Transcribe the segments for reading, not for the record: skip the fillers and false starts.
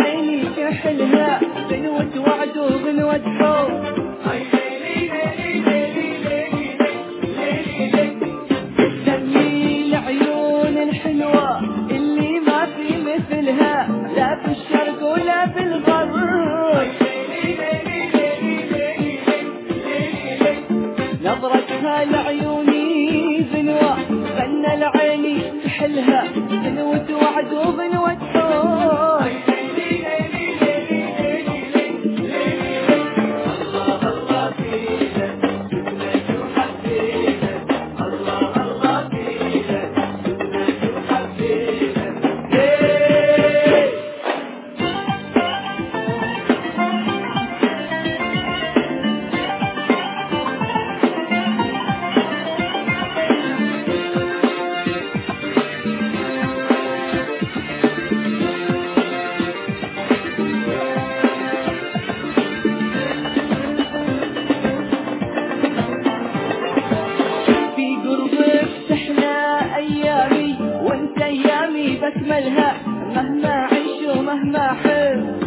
عيني كحلها غنوة وعد وغنوة حب. تسمي العيون الحلوة اللي ما في مثلها لا في الشرق ولا في الغرب. نظرتها لعيوني غنوة غنى العيني كحلها غنوة وعد وغنوة حب. وانت ايامي بكملها مهما اعيش ومهما احب.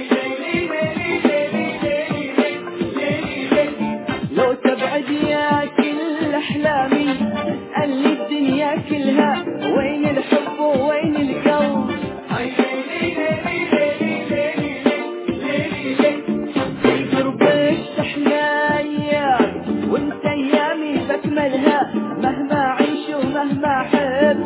لو تبعد يا كل احلامي اسألني الدنيا كلها وين الحب وين القلب. في قربك تحلى ايامي وانت ايامي بكملها مهما اعيش ومهما احب.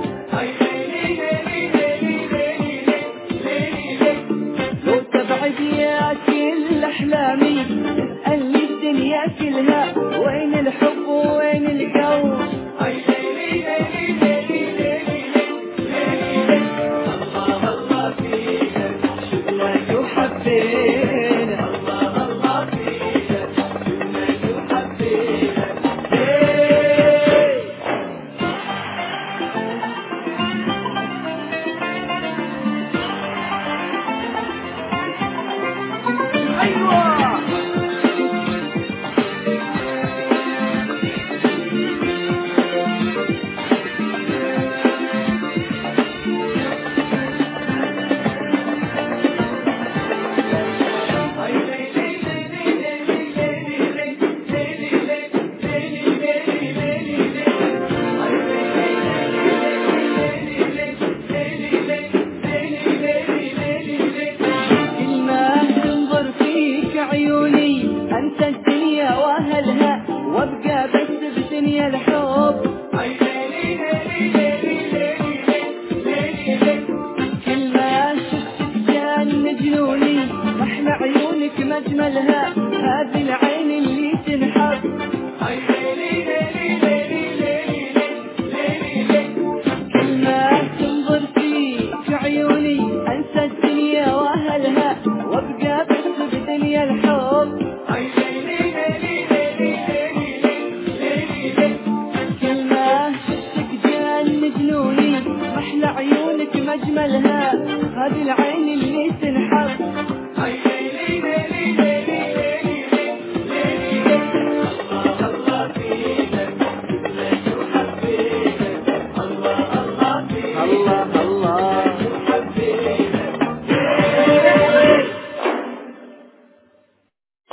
لو تبعد يا كل احلامي اسألني الدنيا كلها وين الحب وين القلب. الله الله فيك شفناك وحبينا. الله الله فيك شفناك وحبينا. عيوني انت الدنيا واهلها وابقى بس بدنيا الحب. كل ما شفتك كان جنوني احلى عيونك مجملها هذه العين اللي تنحب. كل ما تنظر فيك عيوني انسى الدنيا واهلها وابقى بس بدنيا الحب. كل ما شفتك جان جنوني احلى عيونك مجملها هذه العين اللي تنحب.